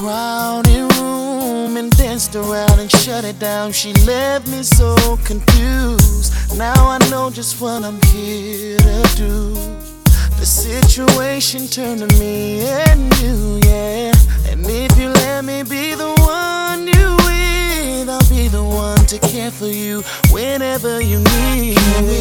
crowded room and danced around and shut it down. She left me so confused. Now I know just what I'm here to do. The situation turned to me and you, yeah. And if you let me be the one you with, I'll be the one to care for you whenever you need.